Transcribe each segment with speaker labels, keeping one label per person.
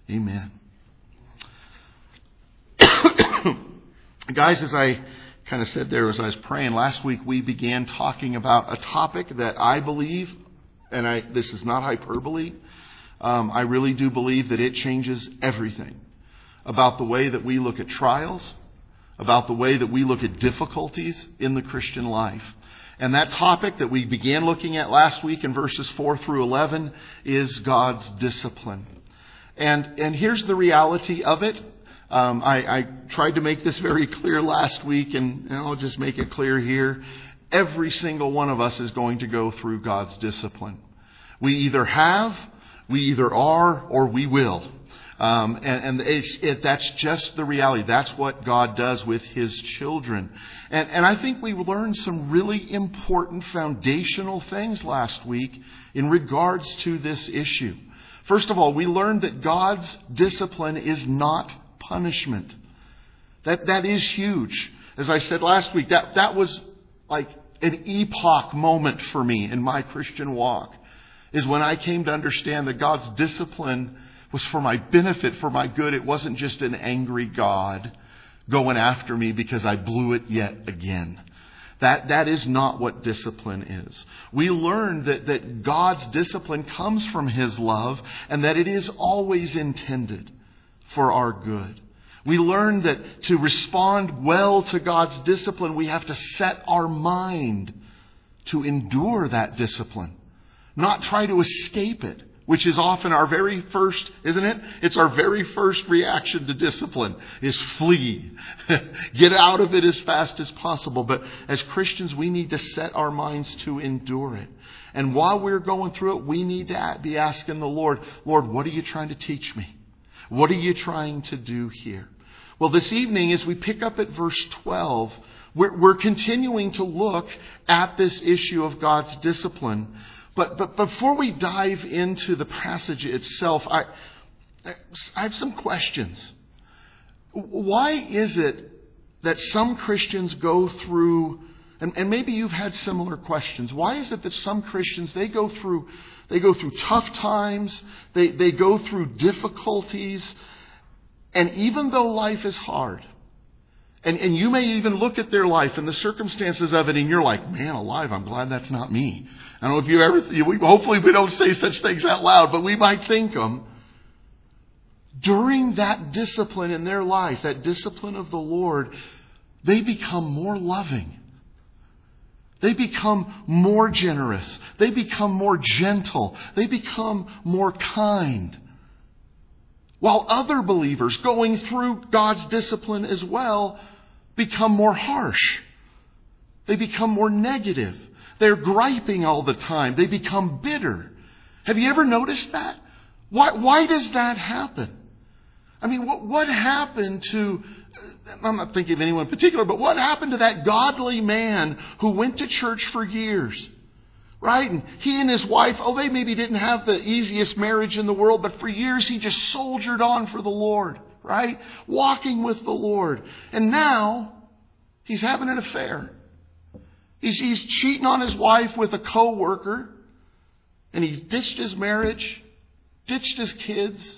Speaker 1: Amen. Guys, as I kind of said there as I was praying, last week we began talking about a topic that I believe, and this is not hyperbole, I really do believe that it changes everything about the way that we look at trials, about the way that we look at difficulties in the Christian life. And that topic that we began looking at last week in verses 4 through 11 is God's discipline. And here's the reality of it. I tried to make this very clear last week, and I'll just make it clear here. Every single one of us is going to go through God's discipline. We either have, we either are, or we will. That's just the reality. That's what God does with His children. And I think we learned some really important foundational things last week in regards to this issue. First of all, we learned that God's discipline is not punishment. That is huge. As I said last week, that was like an epoch moment for me in my Christian walk, is when I came to understand that God's discipline was for my benefit, for my good. It wasn't just an angry God going after me because I blew it yet again. That is not what discipline is. We learned that God's discipline comes from His love and that it is always intended for our good. We learned that to respond well to God's discipline, we have to set our mind to endure that discipline, not try to escape it, which is often our very first, isn't it? It's our very first reaction to discipline, is flee. Get out of it as fast as possible. But as Christians, we need to set our minds to endure it. And while we're going through it, we need to be asking the Lord, Lord, what are you trying to teach me? What are you trying to do here? Well, this evening, as we pick up at verse 12, we're continuing to look at this issue of God's discipline. But before we dive into the passage itself, I have some questions. Why is it that some Christians go through, and maybe you've had similar questions, why is it that some Christians, they go through tough times, they go through difficulties, and even though life is hard, and you may even look at their life and the circumstances of it, and you're like, man alive, I'm glad that's not me. I don't know if hopefully we don't say such things out loud, but we might think them. During that discipline in their life, that discipline of the Lord, they become more loving. They become more generous. They become more gentle. They become more kind. While other believers going through God's discipline as well become more harsh. They become more negative. They're griping all the time. They become bitter. Have you ever noticed that? Why does that happen? I mean, what happened to, I'm not thinking of anyone in particular, but what happened to that godly man who went to church for years? Right? And he and his wife, they maybe didn't have the easiest marriage in the world, but for years he just soldiered on for the Lord. Right? Walking with the Lord. And now he's having an affair. He's cheating on his wife with a co-worker. And he's ditched his marriage, ditched his kids.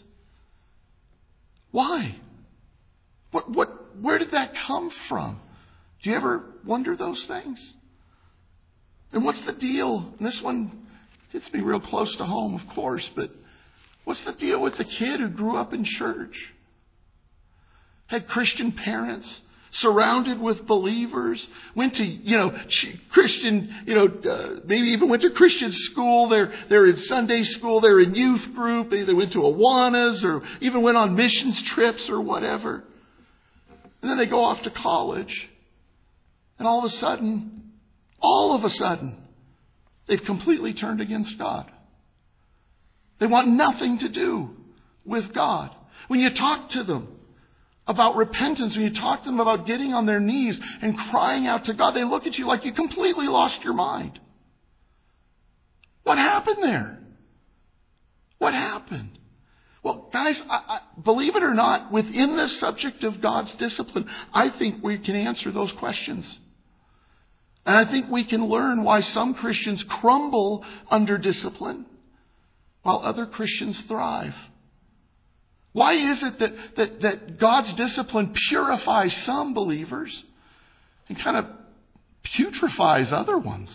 Speaker 1: Why? Where did that come from? Do you ever wonder those things? And what's the deal? And this one hits me real close to home, of course, but what's the deal with the kid who grew up in church? Had Christian parents, surrounded with believers, went to, Christian, maybe even went to Christian school. They're in Sunday school. They're in youth group. They went to Awanas or even went on missions trips or whatever. And then they go off to college. And all of a sudden, they've completely turned against God. They want nothing to do with God. When you talk to them about repentance, when you talk to them about getting on their knees and crying out to God, they look at you like you completely lost your mind. What happened there? What happened? Well, guys, I believe it or not, within the subject of God's discipline, I think we can answer those questions. And I think we can learn why some Christians crumble under discipline while other Christians thrive. Why is it that God's discipline purifies some believers and kind of putrefies other ones?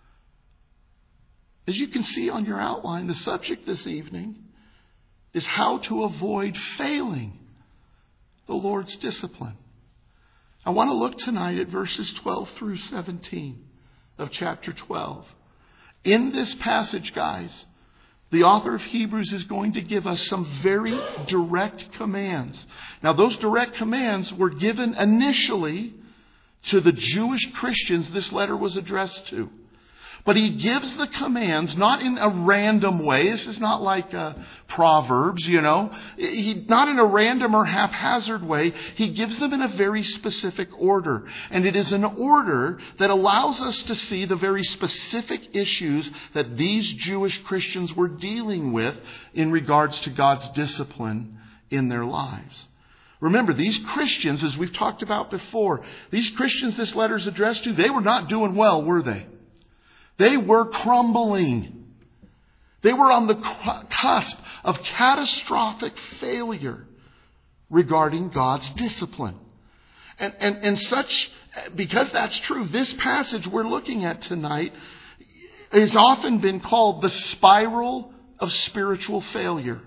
Speaker 1: As you can see on your outline, the subject this evening is how to avoid failing the Lord's discipline. I want to look tonight at verses 12 through 17 of chapter 12. In this passage, guys, the author of Hebrews is going to give us some very direct commands. Now, those direct commands were given initially to the Jewish Christians this letter was addressed to. But he gives the commands not in a random way. This is not like Proverbs, not in a random or haphazard way. He gives them in a very specific order. And it is an order that allows us to see the very specific issues that these Jewish Christians were dealing with in regards to God's discipline in their lives. Remember, these Christians, as we've talked about before, these Christians this letter is addressed to, they were not doing well, were they? They were crumbling. They were on the cusp of catastrophic failure regarding God's discipline. And such, because that's true, this passage we're looking at tonight has often been called the spiral of spiritual failure.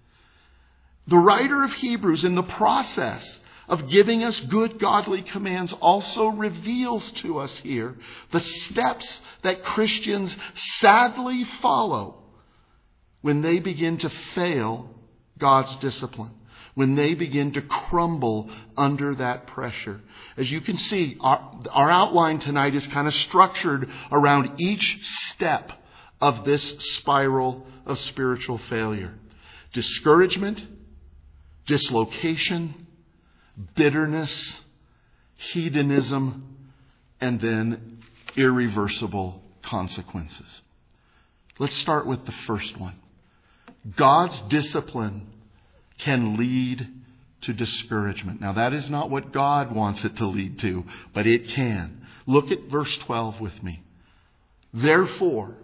Speaker 1: The writer of Hebrews, in the process of giving us good godly commands, also reveals to us here the steps that Christians sadly follow when they begin to fail God's discipline, when they begin to crumble under that pressure. As you can see, our outline tonight is kind of structured around each step of this spiral of spiritual failure. Discouragement, dislocation, bitterness, hedonism, and then irreversible consequences. Let's start with the first one. God's discipline can lead to discouragement. Now, that is not what God wants it to lead to, but it can. Look at verse 12 with me. Therefore,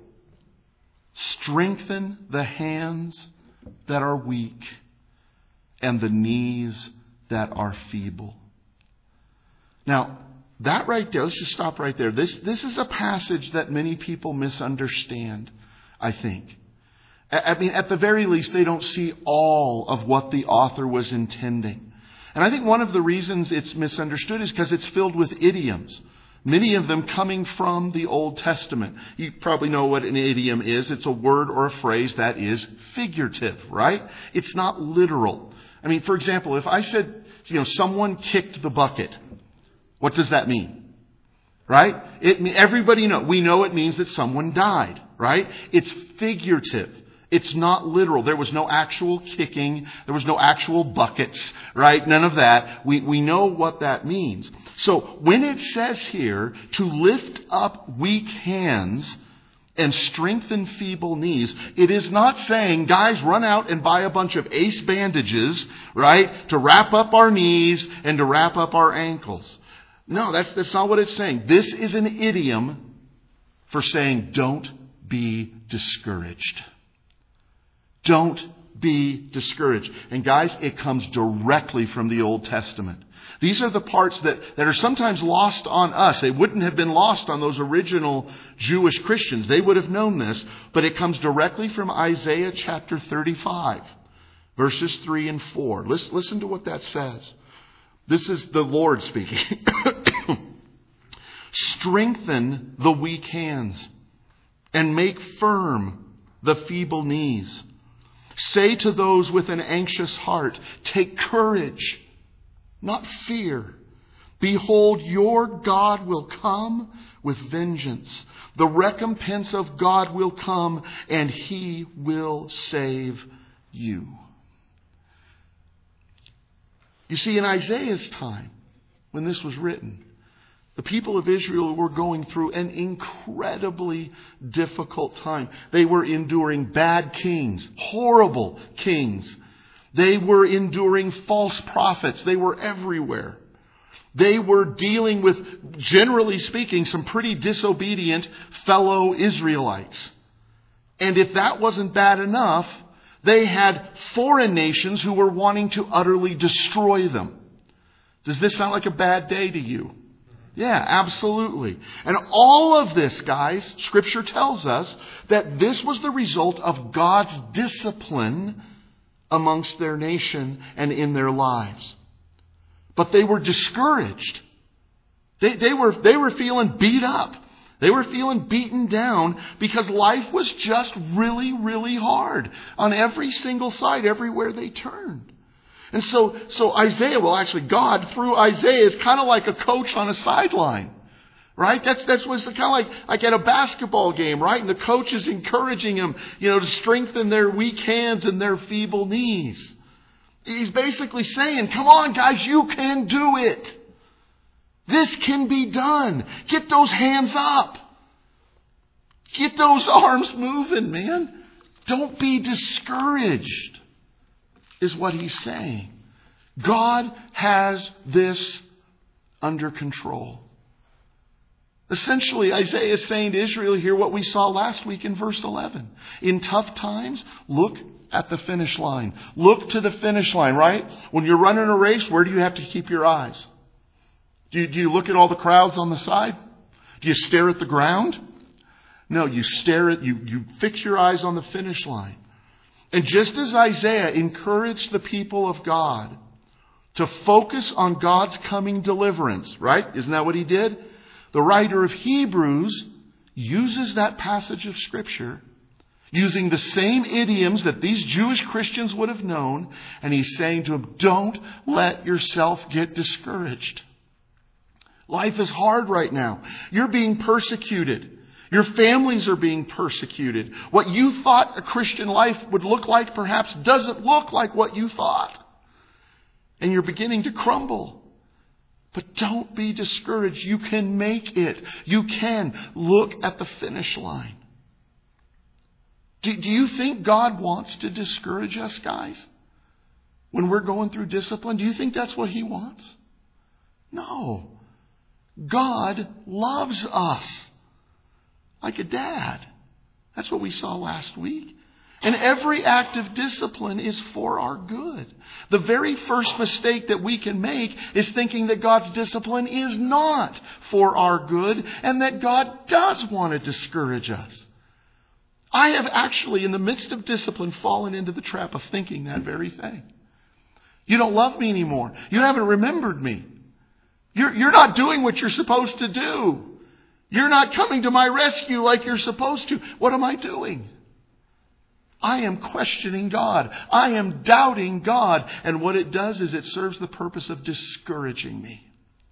Speaker 1: strengthen the hands that are weak and the knees that are feeble. Now, that right there, let's just stop right there. This is a passage that many people misunderstand, I think. I mean, at the very least, they don't see all of what the author was intending. And I think one of the reasons it's misunderstood is because it's filled with idioms. Many of them coming from the Old Testament. You probably know what an idiom is. It's a word or a phrase that is figurative, right? It's not literal. I mean, for example, if I said, someone kicked the bucket, what does that mean? Right? Everybody knows. We know it means that someone died, right? It's figurative. It's not literal. There was no actual kicking. There was no actual buckets, right? None of that. We know what that means. So when it says here to lift up weak hands and strengthen feeble knees, it is not saying, guys, run out and buy a bunch of ace bandages, right, to wrap up our knees and to wrap up our ankles. No, that's not what it's saying. This is an idiom for saying, don't be discouraged. Don't be discouraged. And guys, it comes directly from the Old Testament. These are the parts that are sometimes lost on us. They wouldn't have been lost on those original Jewish Christians. They would have known this, but it comes directly from Isaiah chapter 35, verses 3 and 4. Listen to what that says. This is the Lord speaking. Strengthen the weak hands and make firm the feeble knees. Say to those with an anxious heart, take courage, not fear. Behold, your God will come with vengeance. The recompense of God will come, and He will save you. You see, in Isaiah's time, when this was written, the people of Israel were going through an incredibly difficult time. They were enduring bad kings, horrible kings. They were enduring false prophets. They were everywhere. They were dealing with, generally speaking, some pretty disobedient fellow Israelites. And if that wasn't bad enough, They had foreign nations who were wanting to utterly destroy them. Does this sound like a bad day to you? Yeah, absolutely. And all of this, guys, Scripture tells us that this was the result of God's discipline amongst their nation and in their lives. But they were discouraged. They were feeling beat up. They were feeling beaten down because life was just really, really hard on every single side, everywhere they turned. And so Isaiah, well, actually God through Isaiah is kind of like a coach on a sideline, right? That's what's kind of like at a basketball game, right? And the coach is encouraging them, to strengthen their weak hands and their feeble knees. He's basically saying, come on, guys, you can do it. This can be done. Get those hands up. Get those arms moving, man. Don't be discouraged, is what he's saying. God has this under control. Essentially, Isaiah is saying to Israel here what we saw last week in verse 11. In tough times, look at the finish line. Look to the finish line, right? When you're running a race, where do you have to keep your eyes? Do you look at all the crowds on the side? Do you stare at the ground? No, you fix your eyes on the finish line. And just as Isaiah encouraged the people of God to focus on God's coming deliverance, right? Isn't that what he did? The writer of Hebrews uses that passage of Scripture using the same idioms that these Jewish Christians would have known. And he's saying to them, don't let yourself get discouraged. Life is hard right now. You're being persecuted. Your families are being persecuted. What you thought a Christian life would look like perhaps doesn't look like what you thought. And you're beginning to crumble. But don't be discouraged. You can make it. You can. Look at the finish line. Do you think God wants to discourage us, guys? When we're going through discipline, do you think that's what he wants? No. God loves us like a dad. That's what we saw last week. And every act of discipline is for our good. The very first mistake that we can make is thinking that God's discipline is not for our good and that God does want to discourage us. I have actually, in the midst of discipline, fallen into the trap of thinking that very thing. You don't love me anymore. You haven't remembered me. You're not doing what you're supposed to do. You're not coming to my rescue like you're supposed to. What am I doing? I am questioning God. I am doubting God. And what it does is it serves the purpose of discouraging me.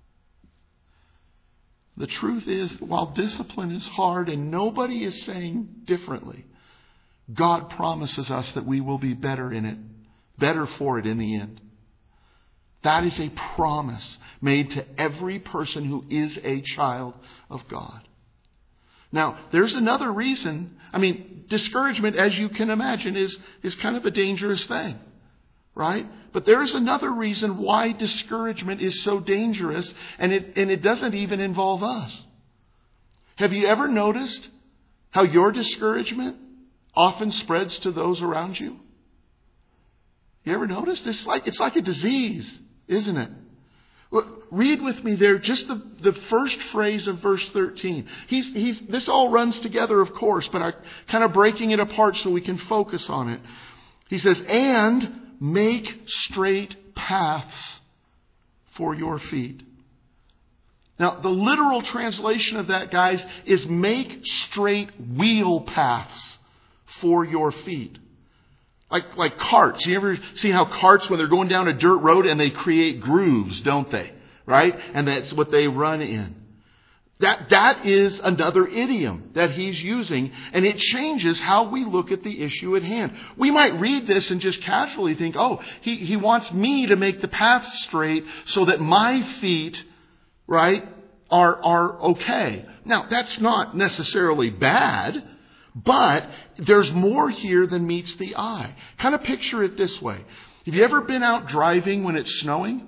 Speaker 1: The truth is, while discipline is hard and nobody is saying differently, God promises us that we will be better in it, better for it in the end. That is a promise made to every person who is a child of God. Now, there's another reason. Discouragement, as you can imagine, is kind of a dangerous thing, right? But there is another reason why discouragement is so dangerous, and it doesn't even involve us. Have you ever noticed how your discouragement often spreads to those around you? You ever noticed? It's like a disease, isn't it? Well, read with me there just the first phrase of verse 13. This all runs together, of course, but I'm kind of breaking it apart so we can focus on it. He says, and make straight paths for your feet. Now, the literal translation of that, guys, is make straight wheel paths for your feet. Like carts. You ever see how carts, when they're going down a dirt road and they create grooves, don't they? Right? And that's what they run in. That is another idiom that he's using, and it changes how we look at the issue at hand. We might read this and just casually think, oh, he wants me to make the path straight so that my feet, right, are okay. Now, that's not necessarily bad, but there's more here than meets the eye. Kind of picture it this way. Have you ever been out driving when it's snowing?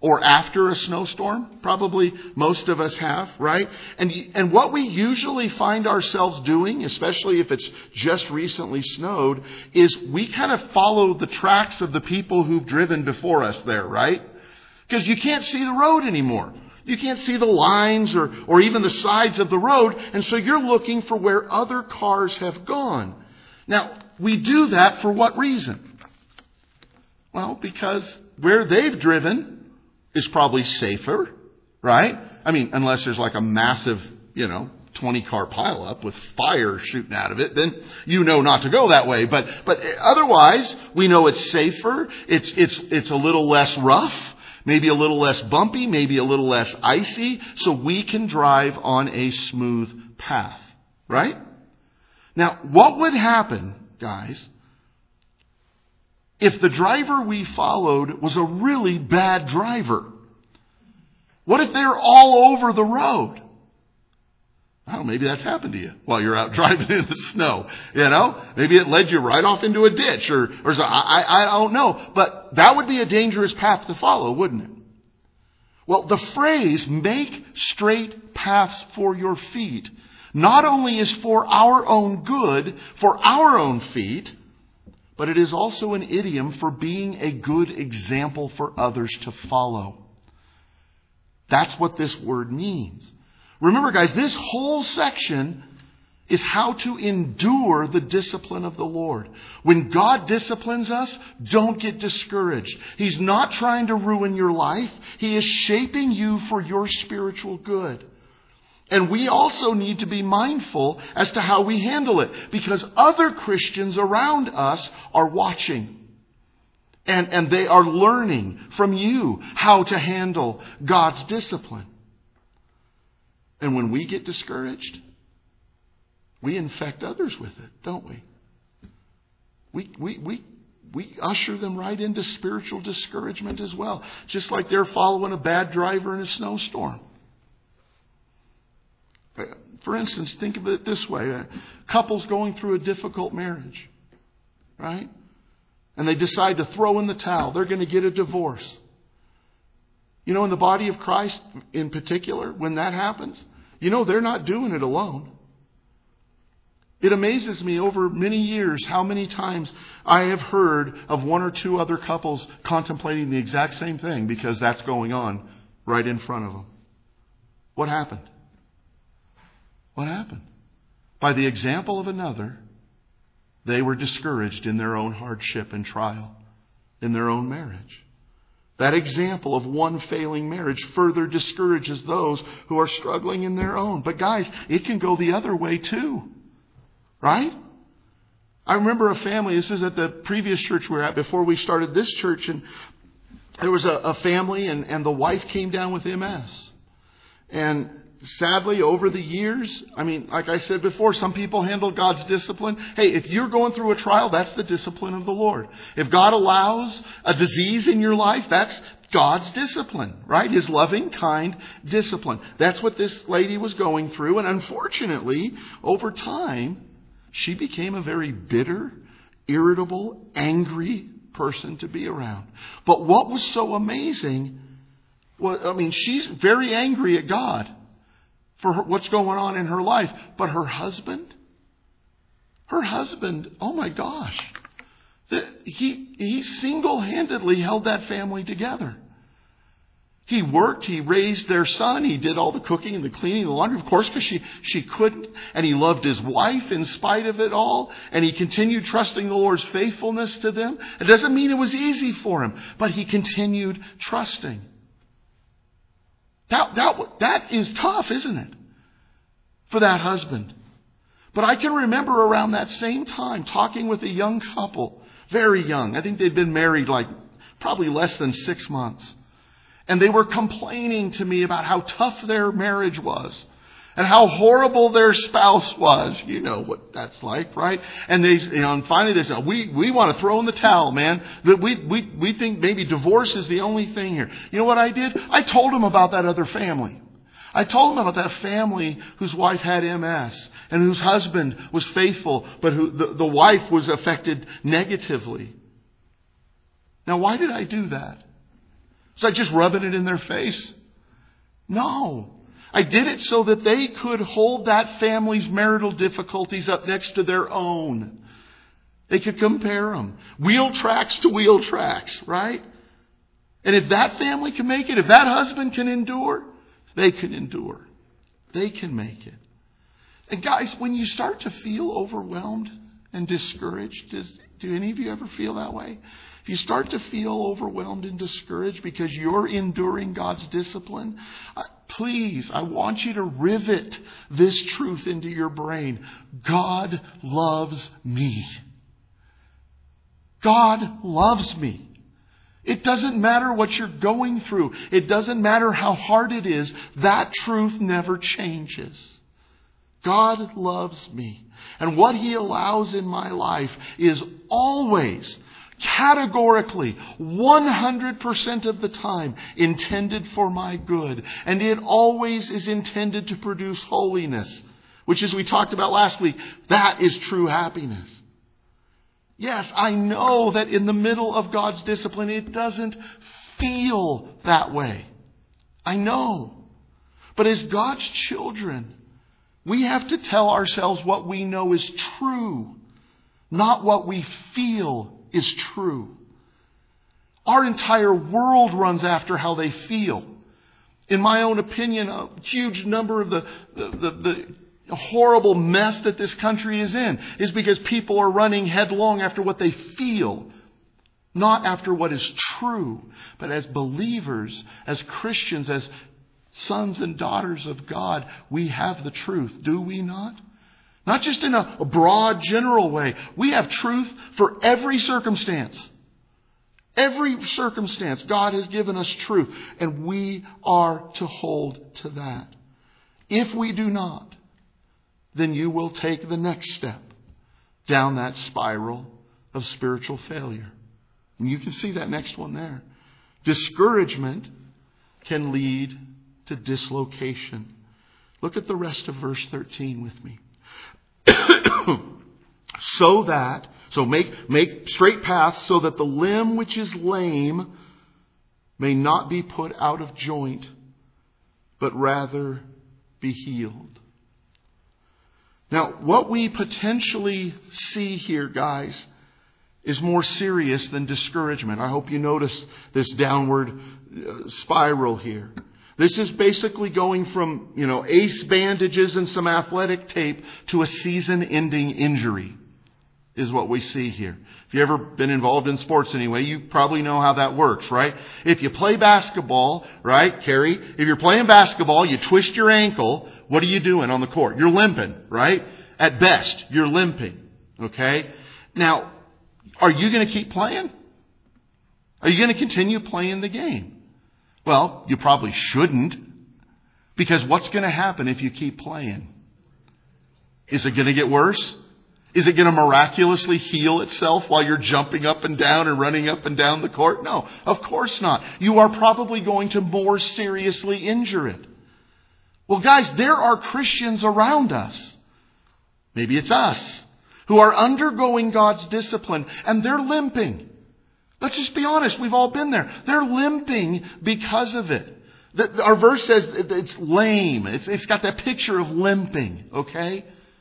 Speaker 1: or after a snowstorm? Probably most of us have, right? And what we usually find ourselves doing, especially if it's just recently snowed, is we kind of follow the tracks of the people who've driven before us there, right? Because you can't see the road anymore. You can't see the lines or even the sides of the road. And so you're looking for where other cars have gone. Now, we do that for what reason? Well, because where they've driven is probably safer, right? I mean, unless there's like a massive, 20-car pileup with fire shooting out of it, then you know not to go that way. But otherwise, we know it's safer. It's a little less rough. Maybe a little less bumpy, maybe a little less icy, so we can drive on a smooth path, right? Now, what would happen, guys, if the driver we followed was a really bad driver? What if they're all over the road? Oh, maybe that's happened to you while you're out driving in the snow. Maybe it led you right off into a ditch or I don't know. But that would be a dangerous path to follow, wouldn't it? Well, the phrase, make straight paths for your feet, not only is for our own good, for our own feet, but it is also an idiom for being a good example for others to follow. That's what this word means. Remember, guys, this whole section is how to endure the discipline of the Lord. When God disciplines us, don't get discouraged. He's not trying to ruin your life. He is shaping you for your spiritual good. And we also need to be mindful as to how we handle it, because other Christians around us are watching. And they are learning from you how to handle God's discipline. And when we get discouraged, we infect others with it, don't we? We usher them right into spiritual discouragement as well. Just like they're following a bad driver in a snowstorm. For instance, think of it this way. Couples going through a difficult marriage, right? And they decide to throw in the towel. They're going to get a divorce. In the body of Christ in particular, when that happens, they're not doing it alone. It amazes me over many years how many times I have heard of one or two other couples contemplating the exact same thing because that's going on right in front of them. What happened? What happened? By the example of another, they were discouraged in their own hardship and trial, in their own marriage. That example of one failing marriage further discourages those who are struggling in their own. But guys, it can go the other way too. Right? I remember a family, this is at the previous church we were at before we started this church, and there was a family and the wife came down with MS. And sadly, over the years, like I said before, some people handle God's discipline. Hey, if you're going through a trial, that's the discipline of the Lord. If God allows a disease in your life, that's God's discipline, right? His loving, kind discipline. That's what this lady was going through. And unfortunately, over time, she became a very bitter, irritable, angry person to be around. But what was so amazing, she's very angry at God for what's going on in her life. But her husband, oh my gosh, he single-handedly held that family together. He worked, he raised their son, he did all the cooking and the cleaning and the laundry, of course, because she couldn't. And he loved his wife in spite of it all. And he continued trusting the Lord's faithfulness to them. It doesn't mean it was easy for him, but he continued trusting. That is tough, isn't it? For that husband. But I can remember around that same time talking with a young couple, very young. I think they'd been married probably less than 6 months. And they were complaining to me about how tough their marriage was and how horrible their spouse was. You know what that's like, right? And and finally they said, we want to throw in the towel, man. We think maybe divorce is the only thing here. You know what I did? I told them about that other family. I told them about that family whose wife had MS and whose husband was faithful, but the wife was affected negatively. Now, why did I do that? Was I just rubbing it in their face? No. I did it so that they could hold that family's marital difficulties up next to their own. They could compare them. Wheel tracks to wheel tracks, right? And if that family can make it, if that husband can endure, they can endure. They can make it. And guys, when you start to feel overwhelmed and discouraged, do any of you ever feel that way? If you start to feel overwhelmed and discouraged because you're enduring God's discipline, please, I want you to rivet this truth into your brain. God loves me. God loves me. It doesn't matter what you're going through. It doesn't matter how hard it is. That truth never changes. God loves me. And what He allows in my life is always, categorically, 100% of the time intended for my good. And it always is intended to produce holiness, which, as we talked about last week, that is true happiness. Yes, I know that in the middle of God's discipline, it doesn't feel that way. I know. But as God's children, we have to tell ourselves what we know is true, not what we feel is true. Our entire world runs after how they feel. In my own opinion, a huge number of the horrible mess that this country is in is because people are running headlong after what they feel, not after what is true. But as believers, as Christians, as sons and daughters of God, we have the truth, do we not? Not just in a broad, general way. We have truth for every circumstance. Every circumstance, God has given us truth, and we are to hold to that. If we do not, then you will take the next step down that spiral of spiritual failure. And you can see that next one there. Discouragement can lead to dislocation. Look at the rest of verse 13 with me. So make straight paths so that the limb which is lame may not be put out of joint, but rather be healed. Now, what we potentially see here, guys, is more serious than discouragement. I hope you notice this downward spiral here. This is basically going from, ace bandages and some athletic tape to a season-ending injury, is what we see here. If you've ever been involved in sports anyway, you probably know how that works, right? If you play basketball, right, Carrie? If you're playing basketball, you twist your ankle, what are you doing on the court? You're limping, right? At best, you're limping, okay? Now, are you going to keep playing? Are you going to continue playing the game? Well, you probably shouldn't, because what's going to happen if you keep playing? Is it going to get worse? Is it going to miraculously heal itself while you're jumping up and down and running up and down the court? No, of course not. You are probably going to more seriously injure it. Well, guys, there are Christians around us. Maybe it's us who are undergoing God's discipline, and they're limping. Let's just be honest. We've all been there. They're limping because of it. Our verse says it's lame. It's got that picture of limping, okay?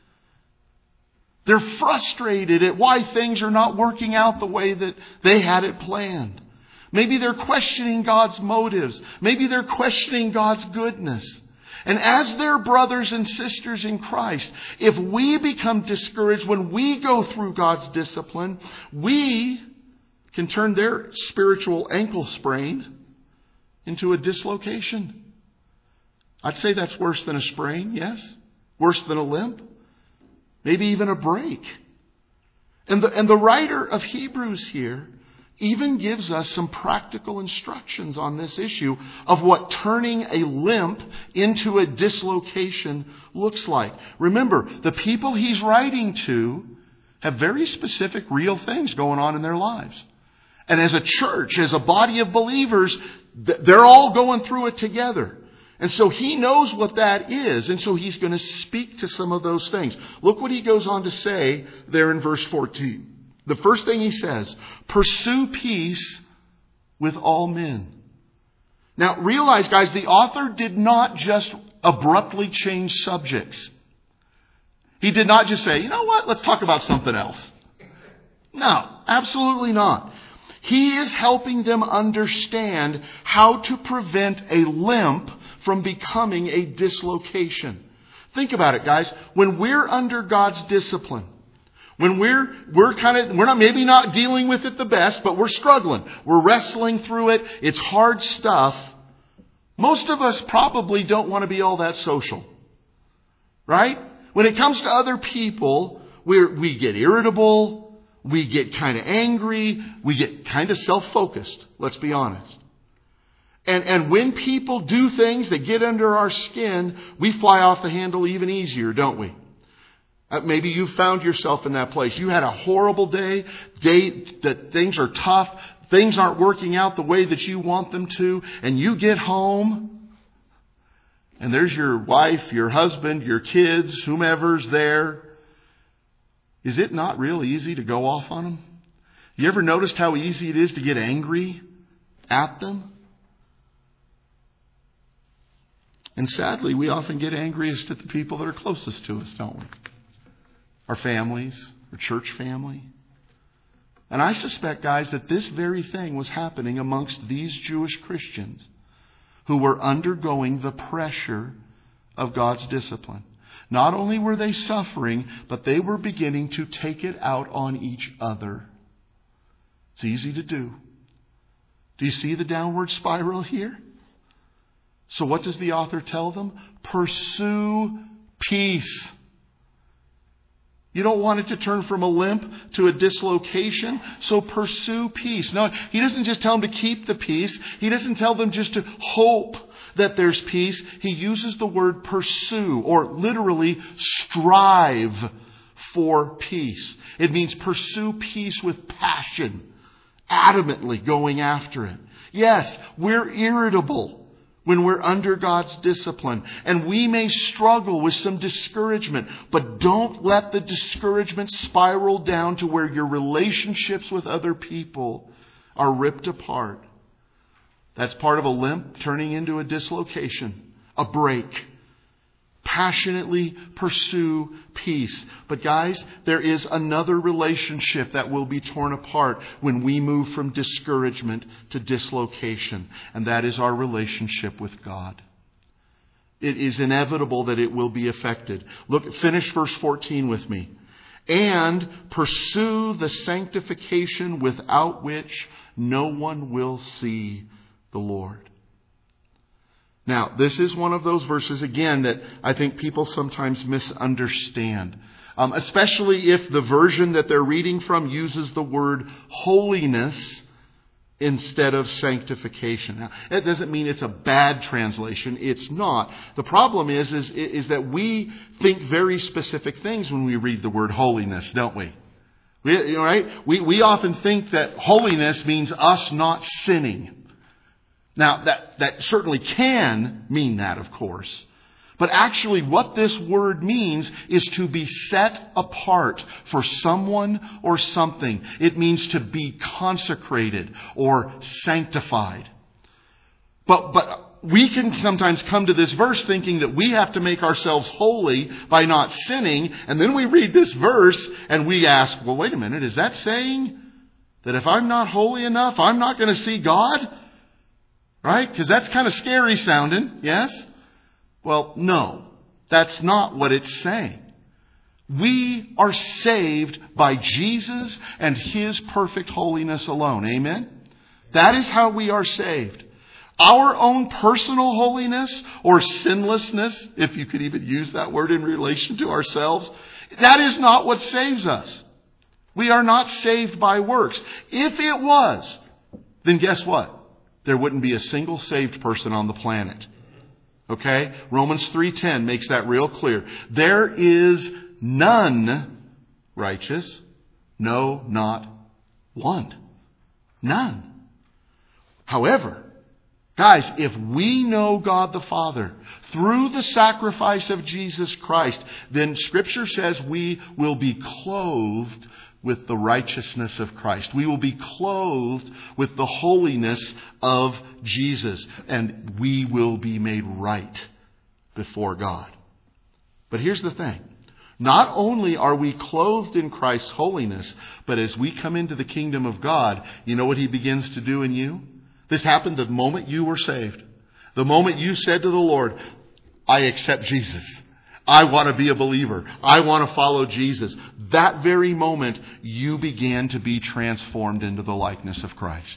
Speaker 1: They're frustrated at why things are not working out the way that they had it planned. Maybe they're questioning God's motives. Maybe they're questioning God's goodness. And as their brothers and sisters in Christ, if we become discouraged when we go through God's discipline, we can turn their spiritual ankle sprain into a dislocation. I'd say that's worse than a sprain, yes? Worse than a limp? Maybe even a break. And the writer of Hebrews here even gives us some practical instructions on this issue of what turning a limp into a dislocation looks like. Remember, the people he's writing to have very specific, real things going on in their lives. And as a church, as a body of believers, they're all going through it together. And so he knows what that is. And so he's going to speak to some of those things. Look what he goes on to say there in verse 14. The first thing he says, pursue peace with all men Now realize, guys, the author did not just abruptly change subjects. He did not just say, you know what, let's talk about something else. No, absolutely not. He is helping them understand how to prevent a limp from becoming a dislocation. Think about it, guys. When we're under God's discipline, when we're not maybe not dealing with it the best, but we're struggling. We're wrestling through it. It's hard stuff. Most of us probably don't want to be all that social. Right? When it comes to other people, we get irritable. We get kind of angry. We get kind of self-focused. Let's be honest. And when people do things that get under our skin, we fly off the handle even easier, don't we? Maybe you found yourself in that place. You had a horrible day that things are tough. Things aren't working out the way that you want them to. And you get home and there's your wife, your husband, your kids, whomever's there. Is it not real easy to go off on them? You ever noticed how easy it is to get angry at them? And sadly, we often get angriest at the people that are closest to us, don't we? Our families, our church family. And I suspect, guys, that this very thing was happening amongst these Jewish Christians who were undergoing the pressure of God's discipline. Not only were they suffering, but they were beginning to take it out on each other. It's easy to do. Do you see the downward spiral here? So what does the author tell them? Pursue peace. You don't want it to turn from a limp to a dislocation, so pursue peace. No, he doesn't just tell them to keep the peace. He doesn't tell them just to hope that there's peace. He uses the word pursue, or literally strive for peace. It means pursue peace with passion, adamantly going after it. Yes, we're irritable when we're under God's discipline. And we may struggle with some discouragement. But don't let the discouragement spiral down to where your relationships with other people are ripped apart. That's part of a limp turning into a dislocation, a break. Passionately pursue peace. But guys, there is another relationship that will be torn apart when we move from discouragement to dislocation. And that is our relationship with God. It is inevitable that it will be affected. Finish verse 14 with me. And pursue the sanctification without which no one will see the Lord. Now, this is one of those verses, again, that I think people sometimes misunderstand. Especially if the version that they're reading from uses the word holiness instead of sanctification. Now, that doesn't mean it's a bad translation. It's not. The problem is that we think very specific things when we read the word holiness, don't we? We often think that holiness means us not sinning. Now, that certainly can mean that, of course. But actually what this word means is to be set apart for someone or something. It means to be consecrated or sanctified. But we can sometimes come to this verse thinking that we have to make ourselves holy by not sinning. And then we read this verse and we ask, well, wait a minute, is that saying that if I'm not holy enough, I'm not going to see God? Right? Because that's kind of scary sounding, yes? Well, no. That's not what it's saying. We are saved by Jesus and His perfect holiness alone. Amen? That is how we are saved. Our own personal holiness or sinlessness, if you could even use that word in relation to ourselves, that is not what saves us. We are not saved by works. If it was, then guess what? There wouldn't be a single saved person on the planet. Okay? Romans 3:10 makes that real clear. There is none righteous. No, not one. None. However, guys, if we know God the Father through the sacrifice of Jesus Christ, then Scripture says we will be clothed with the righteousness of Christ. We will be clothed with the holiness of Jesus. And we will be made right before God. But here's the thing. Not only are we clothed in Christ's holiness, but as we come into the kingdom of God, you know what He begins to do in you? This happened the moment you were saved. The moment you said to the Lord, I accept Jesus. I want to be a believer. I want to follow Jesus. That very moment, you began to be transformed into the likeness of Christ.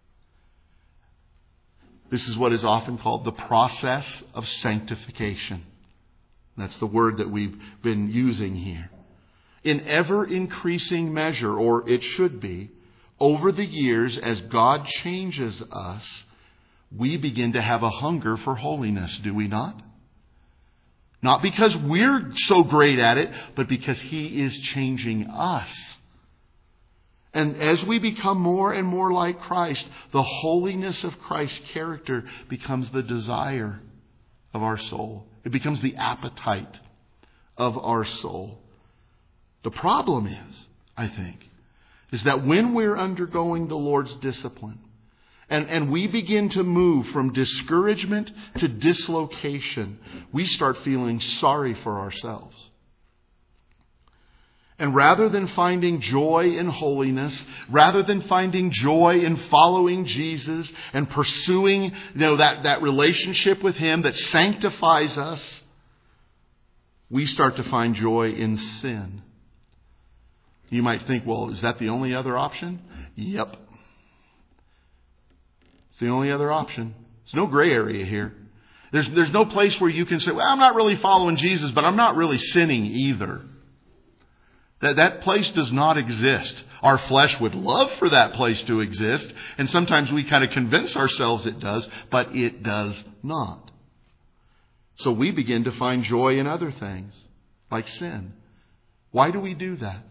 Speaker 1: This is what is often called the process of sanctification. That's the word that we've been using here. In ever increasing measure, or it should be, over the years as God changes us, we begin to have a hunger for holiness, do we not? Not because we're so great at it, but because He is changing us. And as we become more and more like Christ, the holiness of Christ's character becomes the desire of our soul. It becomes the appetite of our soul. The problem is, I think, is that when we're undergoing the Lord's discipline, and we begin to move from discouragement to dislocation, we start feeling sorry for ourselves. And rather than finding joy in holiness, rather than finding joy in following Jesus and pursuing, that relationship with Him that sanctifies us, we start to find joy in sin. You might think, well, is that the only other option? Yep. It's the only other option. There's no gray area here. There's no place where you can say, well, I'm not really following Jesus, but I'm not really sinning either. That place does not exist. Our flesh would love for that place to exist. And sometimes we kind of convince ourselves it does, but it does not. So we begin to find joy in other things, like sin. Why do we do that?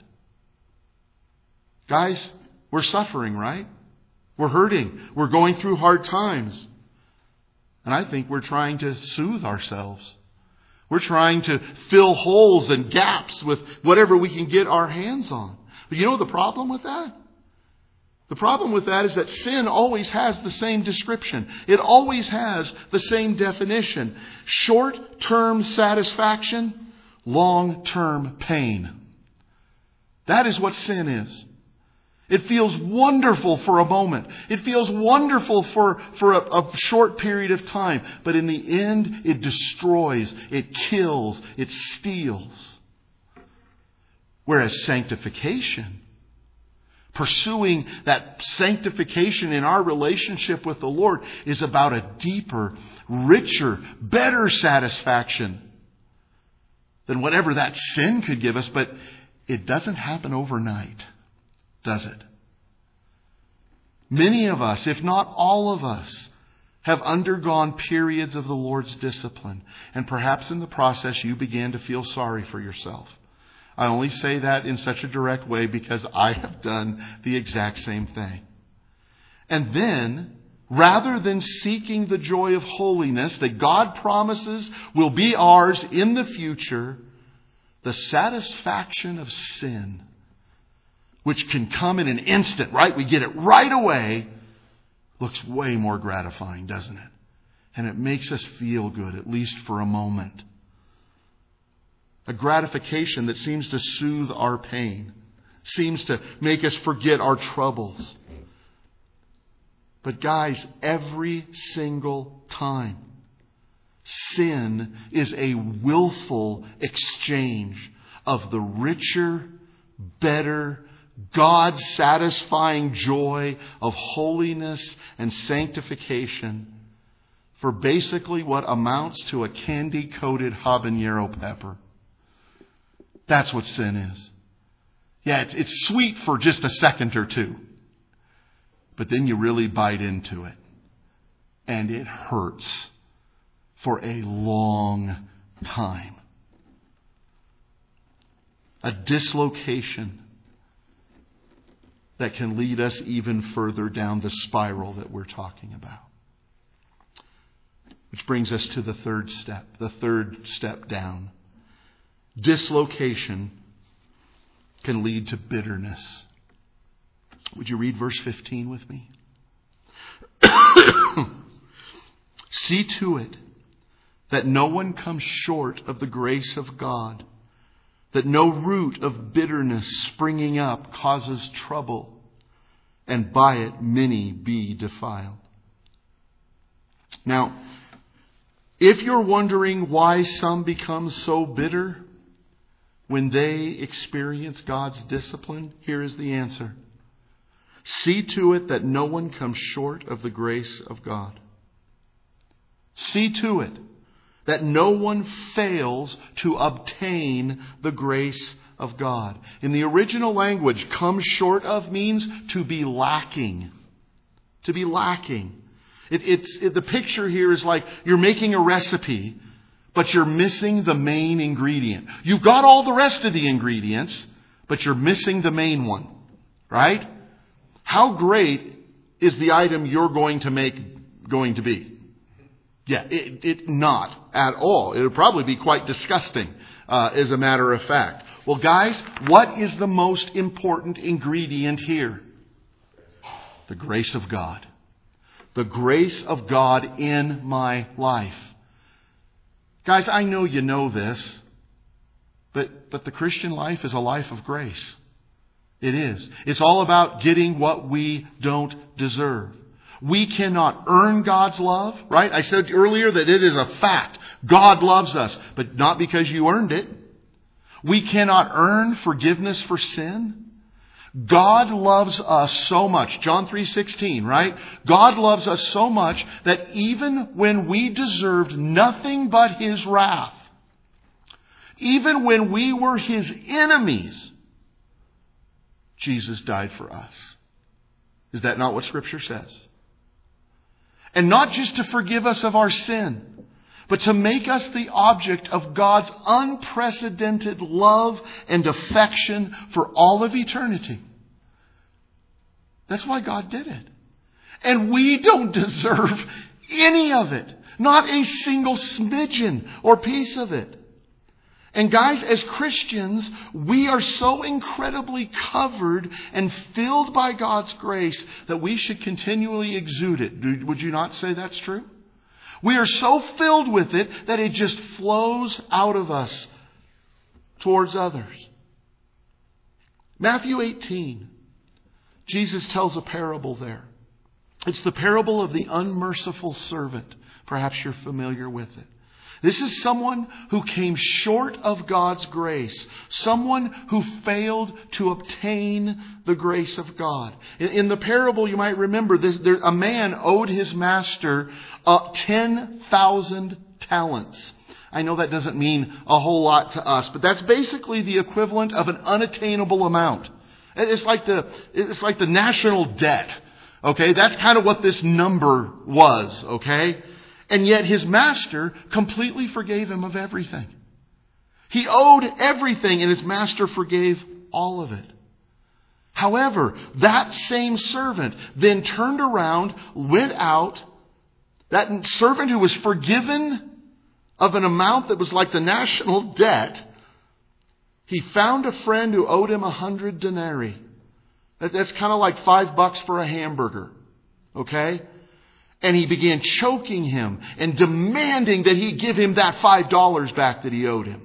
Speaker 1: Guys, we're suffering, right? We're hurting. We're going through hard times. And I think we're trying to soothe ourselves. We're trying to fill holes and gaps with whatever we can get our hands on. But you know the problem with that? The problem with that is that sin always has the same description. It always has the same definition. Short-term satisfaction, long-term pain. That is what sin is. It feels wonderful for a moment. It feels wonderful for a short period of time. But in the end, it destroys, it kills, it steals. Whereas sanctification, pursuing that sanctification in our relationship with the Lord, is about a deeper, richer, better satisfaction than whatever that sin could give us. But it doesn't happen overnight, does it? Many of us, if not all of us, have undergone periods of the Lord's discipline. And perhaps in the process you began to feel sorry for yourself. I only say that in such a direct way because I have done the exact same thing. And then, rather than seeking the joy of holiness that God promises will be ours in the future, the satisfaction of sin, which can come in an instant, right? We get it right away, looks way more gratifying, doesn't it? And it makes us feel good, at least for a moment. A gratification that seems to soothe our pain, seems to make us forget our troubles. But guys, every single time, sin is a willful exchange of the richer, better, God-satisfying joy of holiness and sanctification for basically what amounts to a candy-coated habanero pepper. That's what sin is. Yeah, it's sweet for just a second or two. But then you really bite into it. And it hurts for a long time. A dislocation that can lead us even further down the spiral that we're talking about. Which brings us to the third step down. Dislocation can lead to bitterness. Would you read verse 15 with me? See to it that no one comes short of the grace of God, that no root of bitterness springing up causes trouble, and by it many be defiled. Now, if you're wondering why some become so bitter when they experience God's discipline, here is the answer. See to it that no one comes short of the grace of God. See to it that no one fails to obtain the grace of God. In the original language, come short of means to be lacking. To be lacking. The picture here is like you're making a recipe, but you're missing the main ingredient. You've got all the rest of the ingredients, but you're missing the main one. Right? How great is the item you're going to make going to be? Yeah, it not at all. It would probably be quite disgusting, as a matter of fact. Well, guys, what is the most important ingredient here? The grace of God. The grace of God in my life. Guys, I know you know this, but the Christian life is a life of grace. It is. It's all about getting what we don't deserve. We cannot earn God's love, right? I said earlier that it is a fact. God loves us, but not because you earned it. We cannot earn forgiveness for sin. God loves us so much. John 3:16, right? God loves us so much that even when we deserved nothing but His wrath, even when we were His enemies, Jesus died for us. Is that not what Scripture says? And not just to forgive us of our sin, but to make us the object of God's unprecedented love and affection for all of eternity. That's why God did it. And we don't deserve any of it. Not a single smidgen or piece of it. And guys, as Christians, we are so incredibly covered and filled by God's grace that we should continually exude it. Would you not say that's true? We are so filled with it that it just flows out of us towards others. Matthew 18, Jesus tells a parable there. It's the parable of the unmerciful servant. Perhaps you're familiar with it. This is someone who came short of God's grace. Someone who failed to obtain the grace of God. In the parable, you might remember, a man owed his master 10,000 talents. I know that doesn't mean a whole lot to us, but that's basically the equivalent of an unattainable amount. It's like the national debt. Okay, that's kind of what this number was. Okay. And yet his master completely forgave him of everything. He owed everything and his master forgave all of it. However, that same servant then turned around, went out. That servant who was forgiven of an amount that was like the national debt, he found a friend who owed him 100 denarii. That's kind of like $5 for a hamburger. Okay? And he began choking him and demanding that he give him that $5 back that he owed him.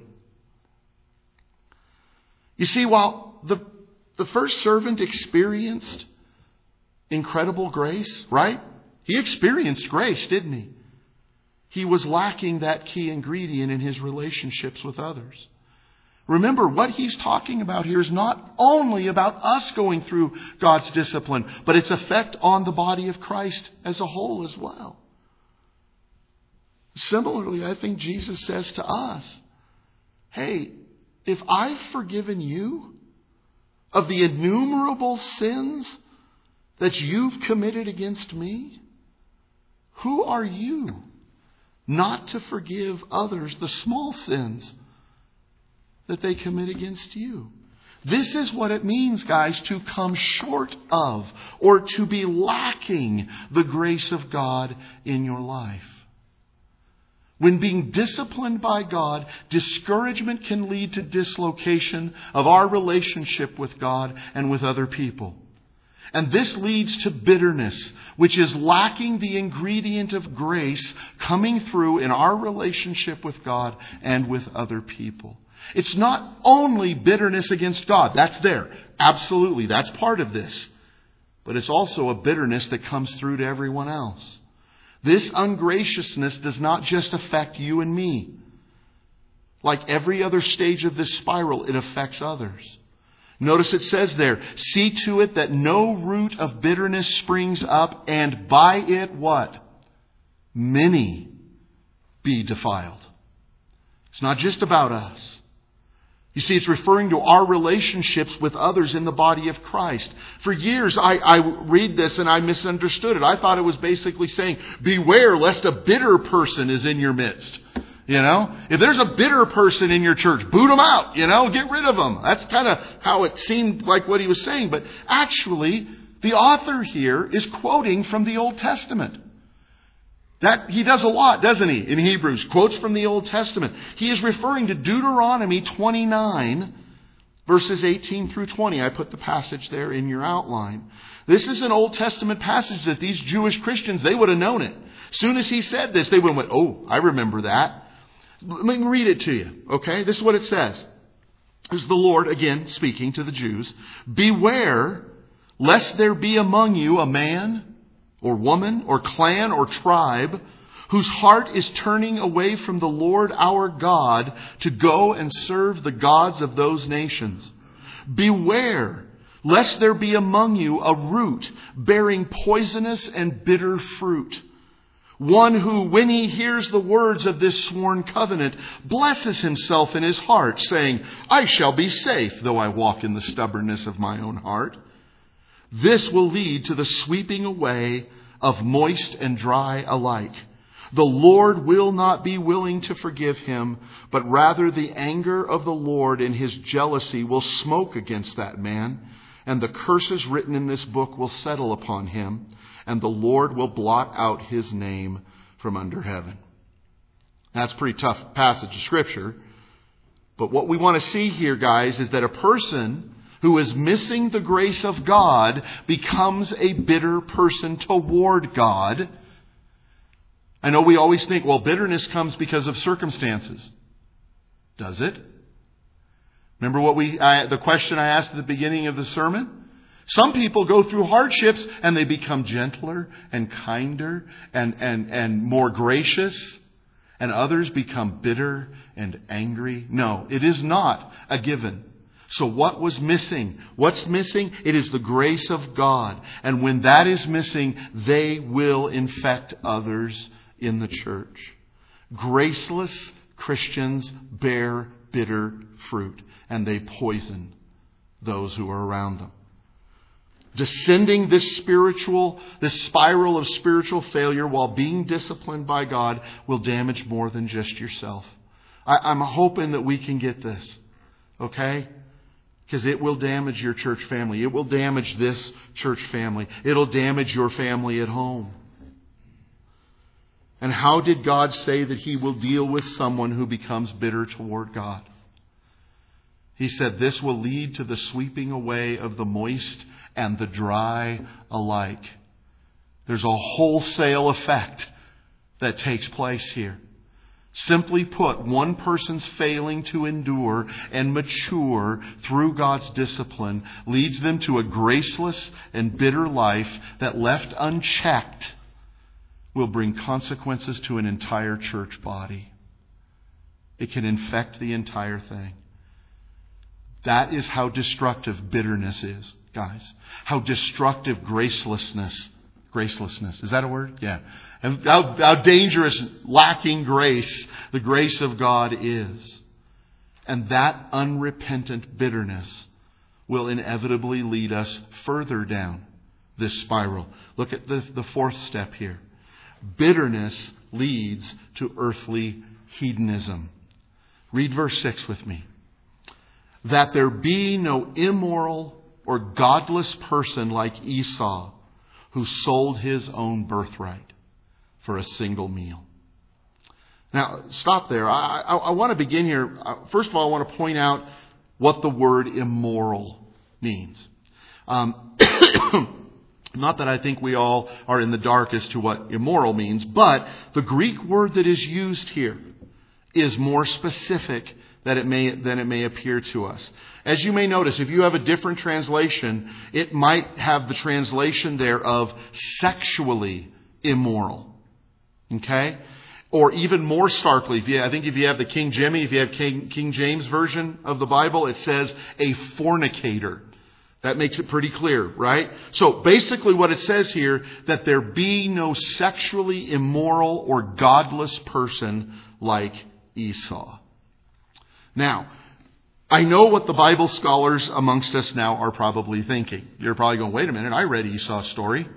Speaker 1: You see, while the first servant experienced incredible grace, right? He experienced grace, didn't he? He was lacking that key ingredient in his relationships with others. Remember, what he's talking about here is not only about us going through God's discipline, but its effect on the body of Christ as a whole as well. Similarly, I think Jesus says to us, hey, if I've forgiven you of the innumerable sins that you've committed against me, who are you not to forgive others the small sins that they commit against you? This is what it means, guys, to come short of or to be lacking the grace of God in your life. When being disciplined by God, discouragement can lead to dislocation of our relationship with God and with other people. And this leads to bitterness, which is lacking the ingredient of grace coming through in our relationship with God and with other people. It's not only bitterness against God. That's there. Absolutely. That's part of this. But it's also a bitterness that comes through to everyone else. This ungraciousness does not just affect you and me. Like every other stage of this spiral, it affects others. Notice it says there, see to it that no root of bitterness springs up, and by it what? Many be defiled. It's not just about us. You see, it's referring to our relationships with others in the body of Christ. For years, I read this and I misunderstood it. I thought it was basically saying, beware lest a bitter person is in your midst. You know, if there's a bitter person in your church, boot them out, get rid of them. That's kind of how it seemed like what he was saying. But actually, the author here is quoting from the Old Testament. That he does a lot, doesn't he, in Hebrews? Quotes from the Old Testament. He is referring to Deuteronomy 29, verses 18 through 20. I put the passage there in your outline. This is an Old Testament passage that these Jewish Christians, they would have known it. As soon as he said this, they would have went, oh, I remember that. Let me read it to you, okay? This is what it says. This is the Lord, again, speaking to the Jews. Beware, lest there be among you a man or woman, or clan, or tribe, whose heart is turning away from the Lord our God to go and serve the gods of those nations. Beware, lest there be among you a root bearing poisonous and bitter fruit. One who, when he hears the words of this sworn covenant, blesses himself in his heart, saying, I shall be safe, though I walk in the stubbornness of my own heart. This will lead to the sweeping away of moist and dry alike. The Lord will not be willing to forgive him, but rather the anger of the Lord in his jealousy will smoke against that man, and the curses written in this book will settle upon him, and the Lord will blot out his name from under heaven. That's a pretty tough passage of Scripture. But what we want to see here, guys, is that a person who is missing the grace of God becomes a bitter person toward God. I know we always think, well, bitterness comes because of circumstances. Does it? Remember the question I asked at the beginning of the sermon? Some people go through hardships and they become gentler and kinder and more gracious. And others become bitter and angry. No, it is not a given. So what was missing? What's missing? It is the grace of God. And when that is missing, they will infect others in the church. Graceless Christians bear bitter fruit, and they poison those who are around them. Descending this spiral of spiritual failure while being disciplined by God will damage more than just yourself. I'm hoping that we can get this. Okay? Because it will damage your church family. It will damage this church family. It'll damage your family at home. And how did God say that He will deal with someone who becomes bitter toward God? He said this will lead to the sweeping away of the moist and the dry alike. There's a wholesale effect that takes place here. Simply put, one person's failing to endure and mature through God's discipline leads them to a graceless and bitter life that, left unchecked, will bring consequences to an entire church body. It can infect the entire thing. That is how destructive bitterness is, guys. How destructive gracelessness. Is that a word? Yeah. And how dangerous, lacking grace, the grace of God is. And that unrepentant bitterness will inevitably lead us further down this spiral. Look at the fourth step here. Bitterness leads to earthly hedonism. Read verse 6 with me. That there be no immoral or godless person like Esau, who sold his own birthright for a single meal. Now, stop there. I want to begin here. First of all, I want to point out what the word immoral means. Not that I think we all are in the dark as to what immoral means, but the Greek word that is used here is more specific than it may appear to us. As you may notice, if you have a different translation, it might have the translation there of sexually immoral. Okay? Or even more starkly, I think if you have the King James Version of the Bible, it says a fornicator. That makes it pretty clear, right? So basically what it says here, that there be no sexually immoral or godless person like Esau. Now, I know what the Bible scholars amongst us now are probably thinking. You're probably going, wait a minute, I read Esau's story.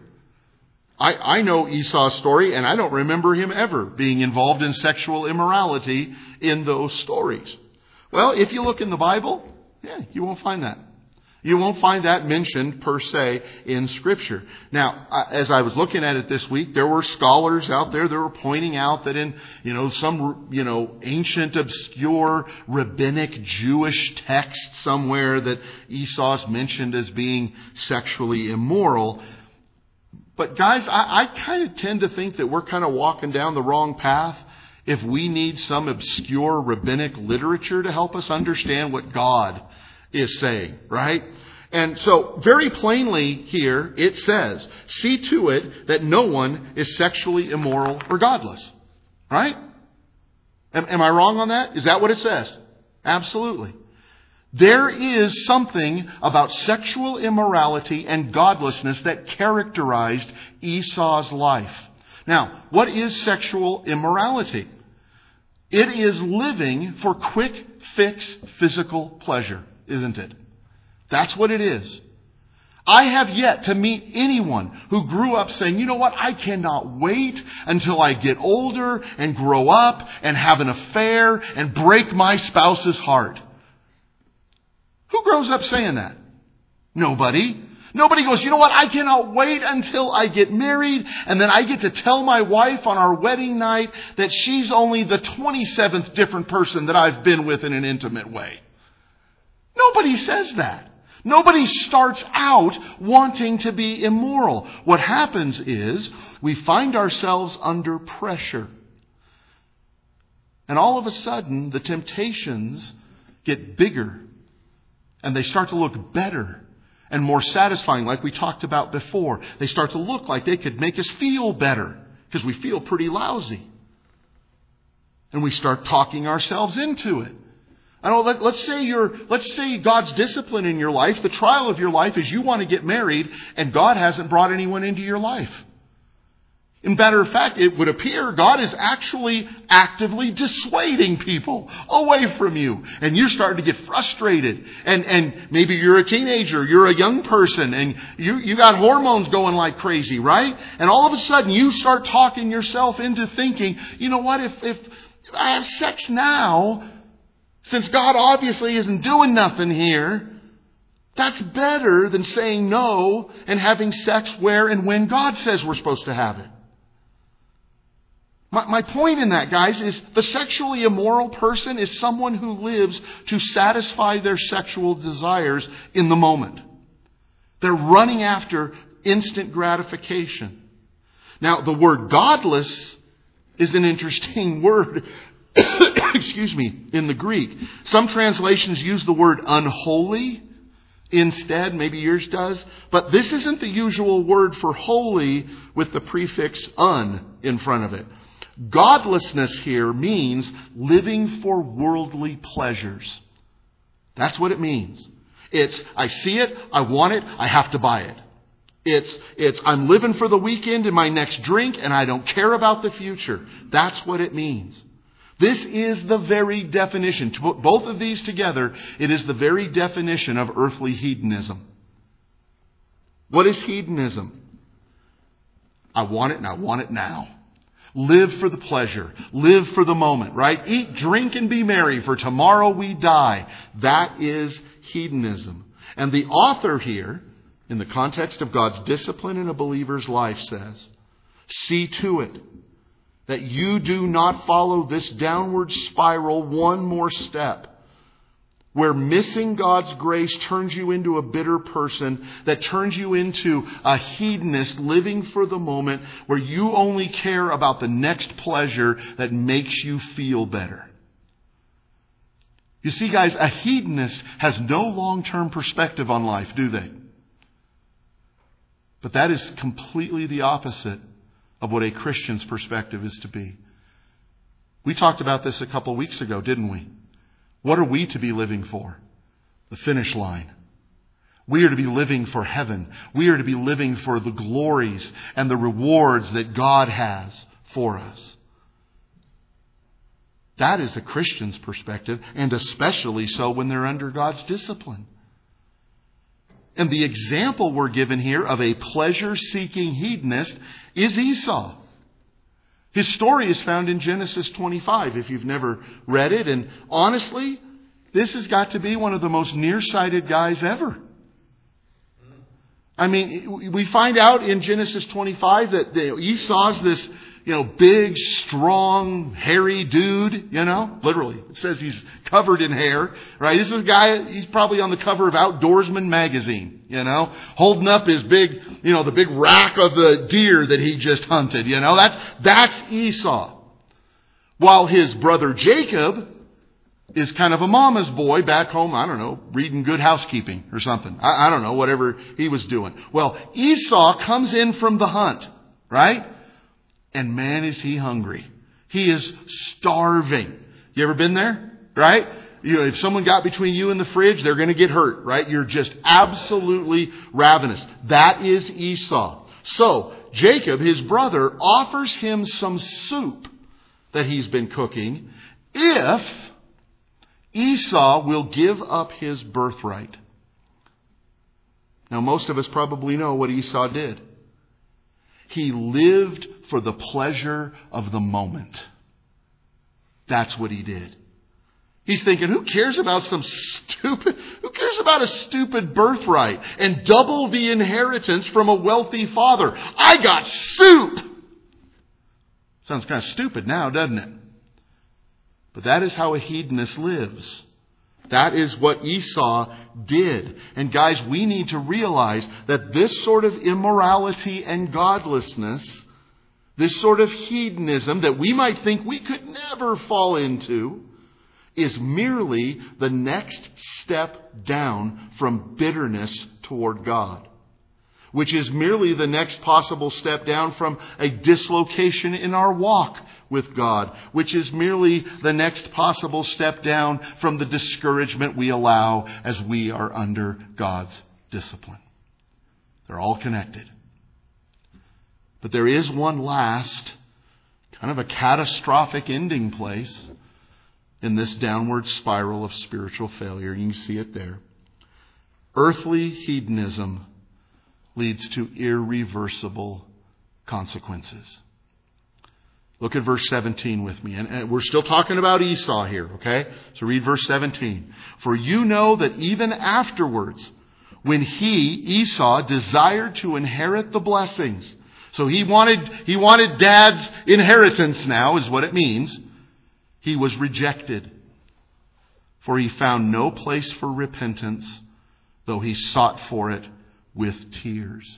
Speaker 1: I know Esau's story, and I don't remember him ever being involved in sexual immorality in those stories. Well, if you look in the Bible, you won't find that. You won't find that mentioned per se in Scripture. Now, as I was looking at it this week, there were scholars out there that were pointing out that in, some, ancient, obscure, rabbinic Jewish text somewhere that Esau's mentioned as being sexually immoral. But guys, I kind of tend to think that we're kind of walking down the wrong path if we need some obscure rabbinic literature to help us understand what God is saying, right? And so very plainly here it says, see to it that no one is sexually immoral or godless, right? Am I wrong on that? Is that what it says? Absolutely. There is something about sexual immorality and godlessness that characterized Esau's life. Now, what is sexual immorality? It is living for quick fix physical pleasure, isn't it? That's what it is. I have yet to meet anyone who grew up saying, you know what, I cannot wait until I get older and grow up and have an affair and break my spouse's heart. Who grows up saying that? Nobody. Nobody goes, you know what, I cannot wait until I get married and then I get to tell my wife on our wedding night that she's only the 27th different person that I've been with in an intimate way. Nobody says that. Nobody starts out wanting to be immoral. What happens is we find ourselves under pressure. And all of a sudden the temptations get bigger. And they start to look better and more satisfying, like we talked about before. They start to look like they could make us feel better because we feel pretty lousy. And we start talking ourselves into it. I know. Let's say God's discipline in your life, the trial of your life is you want to get married, and God hasn't brought anyone into your life. In matter of fact, it would appear God is actually actively dissuading people away from you. And you're starting to get frustrated. And maybe you're a teenager, you're a young person, and you got hormones going like crazy, right? And all of a sudden you start talking yourself into thinking, you know what, if I have sex now, since God obviously isn't doing nothing here, that's better than saying no and having sex where and when God says we're supposed to have it. My point in that, guys, is the sexually immoral person is someone who lives to satisfy their sexual desires in the moment. They're running after instant gratification. Now, the word godless is an interesting word, excuse me, in the Greek. Some translations use the word unholy instead. Maybe yours does. But this isn't the usual word for holy with the prefix un in front of it. Godlessness here means living for worldly pleasures. That's what it means. It's, I see it, I want it, I have to buy it. It's I'm living for the weekend and my next drink and I don't care about the future. That's what it means. This is the very definition. To put both of these together, it is the very definition of earthly hedonism. What is hedonism? I want it and I want it now. Live for the pleasure. Live for the moment, right? Eat, drink, and be merry, for tomorrow we die. That is hedonism. And the author here, in the context of God's discipline in a believer's life, says, see to it that you do not follow this downward spiral one more step, where missing God's grace turns you into a bitter person, that turns you into a hedonist living for the moment, where you only care about the next pleasure that makes you feel better. You see, guys, a hedonist has no long-term perspective on life, do they? But that is completely the opposite of what a Christian's perspective is to be. We talked about this a couple weeks ago, didn't we? What are we to be living for? The finish line. We are to be living for heaven. We are to be living for the glories and the rewards that God has for us. That is a Christian's perspective, and especially so when they're under God's discipline. And the example we're given here of a pleasure-seeking hedonist is Esau. His story is found in Genesis 25, if you've never read it. And honestly, this has got to be one of the most nearsighted guys ever. I mean, we find out in Genesis 25 that Esau's this, big, strong, hairy dude, literally. It says he's covered in hair, right? This is a guy, he's probably on the cover of Outdoorsman magazine, holding up his big, the big rack of the deer that he just hunted, That's Esau. While his brother Jacob is kind of a mama's boy back home, I don't know, reading Good Housekeeping or something. I don't know, whatever he was doing. Well, Esau comes in from the hunt, right? And man, is he hungry. He is starving. You ever been there? Right? If someone got between you and the fridge, they're going to get hurt, right? You're just absolutely ravenous. That is Esau. So, Jacob, his brother, offers him some soup that he's been cooking if Esau will give up his birthright. Now, most of us probably know what Esau did. He lived for the pleasure of the moment. That's what he did. He's thinking, who cares about a stupid birthright and double the inheritance from a wealthy father? I got soup! Sounds kind of stupid now, doesn't it? But that is how a hedonist lives. That is what Esau did. And guys, we need to realize that this sort of immorality and godlessness, this sort of hedonism that we might think we could never fall into, is merely the next step down from bitterness toward God. Which is merely the next possible step down from a dislocation in our walk with God. Which is merely the next possible step down from the discouragement we allow as we are under God's discipline. They're all connected. But there is one last, kind of a catastrophic ending place in this downward spiral of spiritual failure. You can see it there. Earthly hedonism leads to irreversible consequences. Look at verse 17 with me. And we're still talking about Esau here, okay? So read verse 17. For you know that even afterwards, when Esau, desired to inherit the blessings. So he wanted dad's inheritance now, is what it means. He was rejected. For he found no place for repentance, though he sought for it with tears.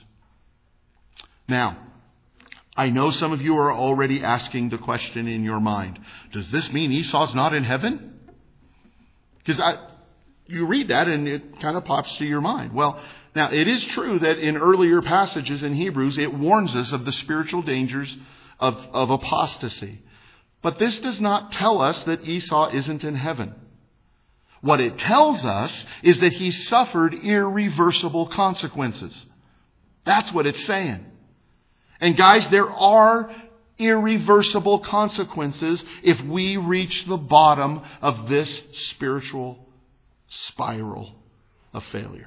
Speaker 1: Now, I know some of you are already asking the question in your mind. Does this mean Esau's not in heaven? Because you read that and it kind of pops to your mind. Well, now it is true that in earlier passages in Hebrews, it warns us of the spiritual dangers of apostasy. But this does not tell us that Esau isn't in heaven. What it tells us is that he suffered irreversible consequences. That's what it's saying. And guys, there are irreversible consequences if we reach the bottom of this spiritual spiral of failure.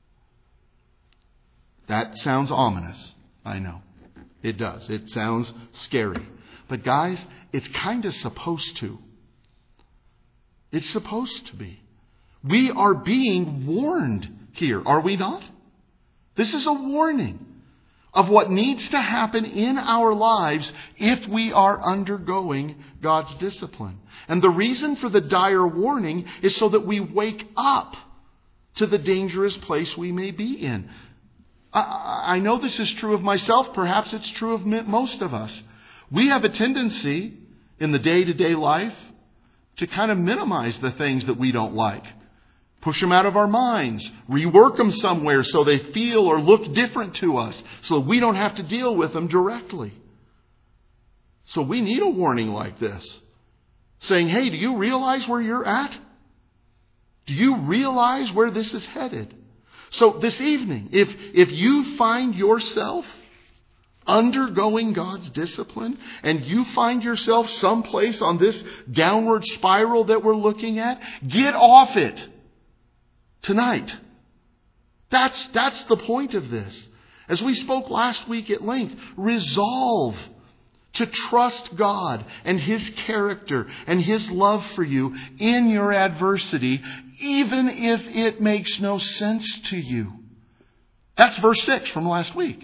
Speaker 1: That sounds ominous. I know. It does. It sounds scary. But guys, it's kind of supposed to. It's supposed to be. We are being warned here, are we not? This is a warning of what needs to happen in our lives if we are undergoing God's discipline. And the reason for the dire warning is so that we wake up to the dangerous place we may be in. I know this is true of myself. Perhaps it's true of most of us. We have a tendency in the day-to-day life to kind of minimize the things that we don't like. Push them out of our minds. Rework them somewhere so they feel or look different to us, so we don't have to deal with them directly. So we need a warning like this, saying, hey, do you realize where you're at? Do you realize where this is headed? So this evening, if you find yourself undergoing God's discipline, and you find yourself someplace on this downward spiral that we're looking at, get off it tonight. That's the point of this. As we spoke last week at length, resolve to trust God and His character and His love for you in your adversity, even if it makes no sense to you. That's verse 6 from last week.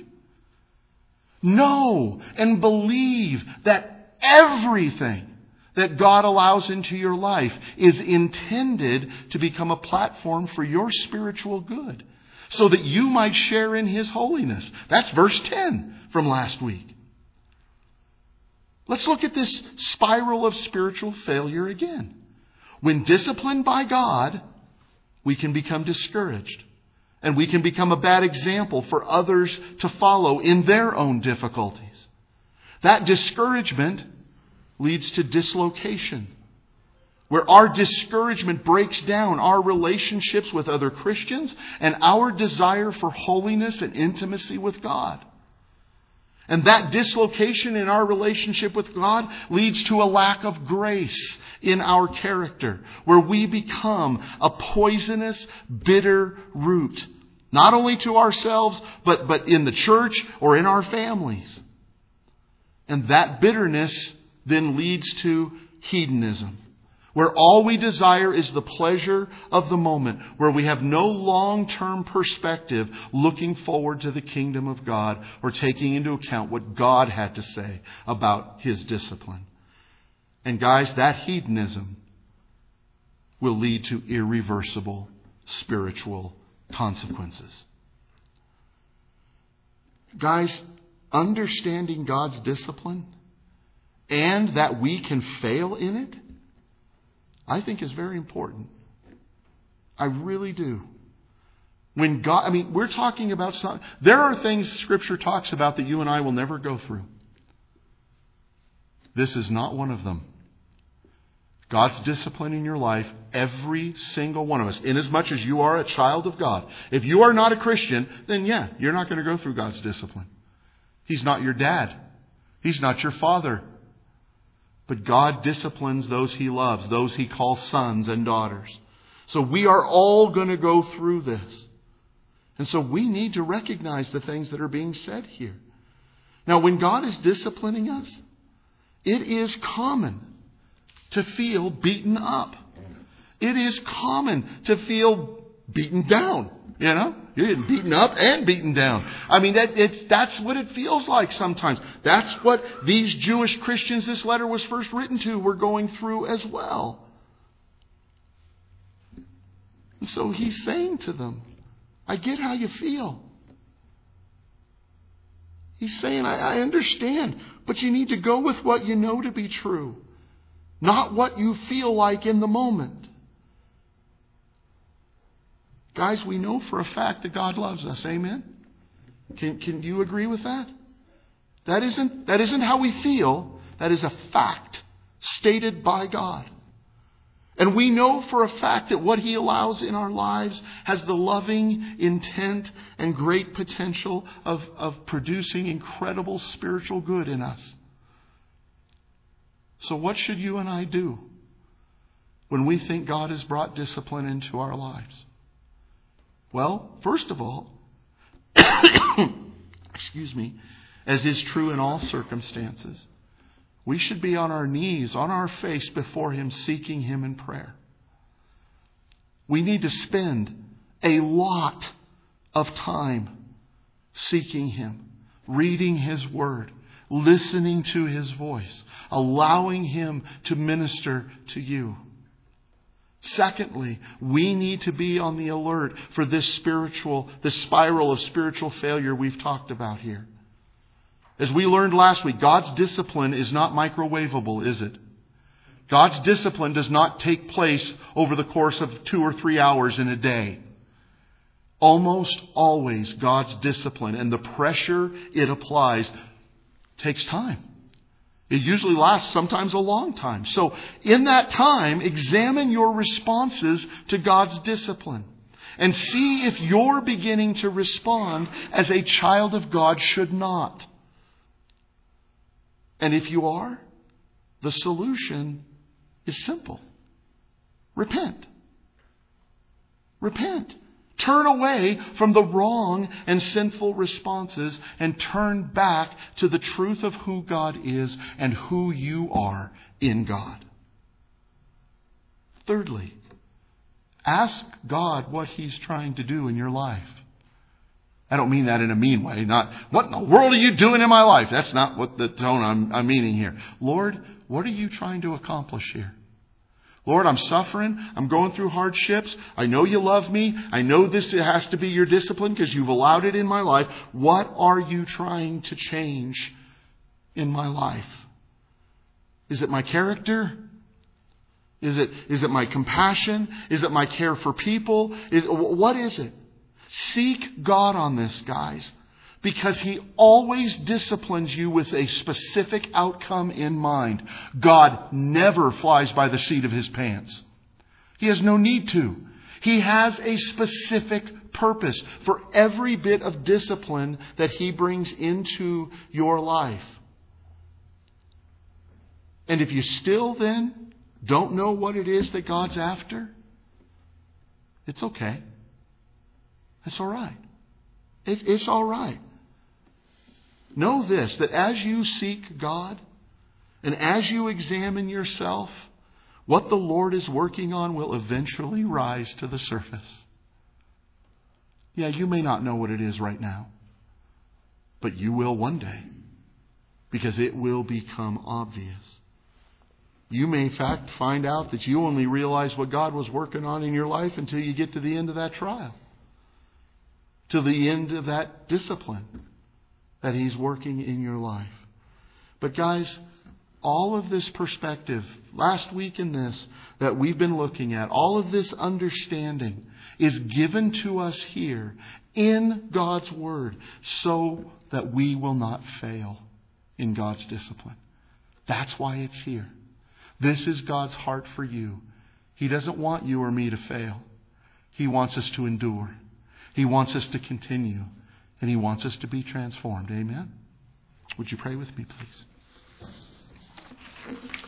Speaker 1: Know and believe that everything that God allows into your life is intended to become a platform for your spiritual good, so that you might share in His holiness. That's verse 10 from last week. Let's look at this spiral of spiritual failure again. When disciplined by God, we can become discouraged. And we can become a bad example for others to follow in their own difficulties. That discouragement leads to dislocation, where our discouragement breaks down our relationships with other Christians and our desire for holiness and intimacy with God. And that dislocation in our relationship with God leads to a lack of grace in our character, where we become a poisonous, bitter root, not only to ourselves, but in the church or in our families. And that bitterness then leads to hedonism, where all we desire is the pleasure of the moment, where we have no long-term perspective looking forward to the kingdom of God or taking into account what God had to say about His discipline. And guys, that hedonism will lead to irreversible spiritual consequences. Guys, understanding God's discipline and that we can fail in it, I think is very important. I really do. When God, we're talking about there are things Scripture talks about that you and I will never go through. This is not one of them. God's discipline in your life, every single one of us, inasmuch as you are a child of God. If you are not a Christian, then you're not going to go through God's discipline. He's not your dad. He's not your father. But God disciplines those He loves, those He calls sons and daughters. So we are all going to go through this. And so we need to recognize the things that are being said here. Now, when God is disciplining us, it is common to feel beaten up. It is common to feel beaten down. You're getting beaten up and beaten down. That's what it feels like sometimes. That's what these Jewish Christians this letter was first written to were going through as well. And so he's saying to them, I get how you feel. He's saying, I understand, but you need to go with what you know to be true, not what you feel like in the moment. Guys, we know for a fact that God loves us. Amen? Can you agree with that? That isn't how we feel. That is a fact stated by God. And we know for a fact that what He allows in our lives has the loving intent and great potential of producing incredible spiritual good in us. So what should you and I do when we think God has brought discipline into our lives? Well, first of all, as is true in all circumstances, we should be on our knees, on our face before Him, seeking Him in prayer. We need to spend a lot of time seeking Him, reading His Word, listening to His voice, allowing Him to minister to you. Secondly, we need to be on the alert for this spiral of spiritual failure we've talked about here. As we learned last week, God's discipline is not microwavable, is it? God's discipline does not take place over the course of 2 or 3 hours in a day. Almost always God's discipline and the pressure it applies takes time. It usually lasts sometimes a long time. So in that time, examine your responses to God's discipline and see if you're beginning to respond as a child of God should not. And if you are, the solution is simple. Repent. Repent. Turn away from the wrong and sinful responses and turn back to the truth of who God is and who you are in God. Thirdly, ask God what He's trying to do in your life. I don't mean that in a mean way. Not, what in the world are you doing in my life? That's not what the tone I'm meaning here. Lord, what are you trying to accomplish here? Lord, I'm suffering. I'm going through hardships. I know you love me. I know this has to be your discipline because you've allowed it in my life. What are you trying to change in my life? Is it my character? Is it my compassion? Is it my care for people? What is it? Seek God on this, guys, because He always disciplines you with a specific outcome in mind. God never flies by the seat of His pants. He has no need to. He has a specific purpose for every bit of discipline that He brings into your life. And if you still then don't know what it is that God's after, it's okay. It's all right. It's all right. Know this, that as you seek God and as you examine yourself, what the Lord is working on will eventually rise to the surface. Yeah, you may not know what it is right now, but you will one day, because it will become obvious. You may, in fact, find out that you only realize what God was working on in your life until you get to the end of that trial, to the end of that discipline that He's working in your life. But guys, all of this perspective, last week in this, that we've been looking at, all of this understanding is given to us here in God's Word so that we will not fail in God's discipline. That's why it's here. This is God's heart for you. He doesn't want you or me to fail. He wants us to endure. He wants us to continue. And He wants us to be transformed. Amen? Would you pray with me, please?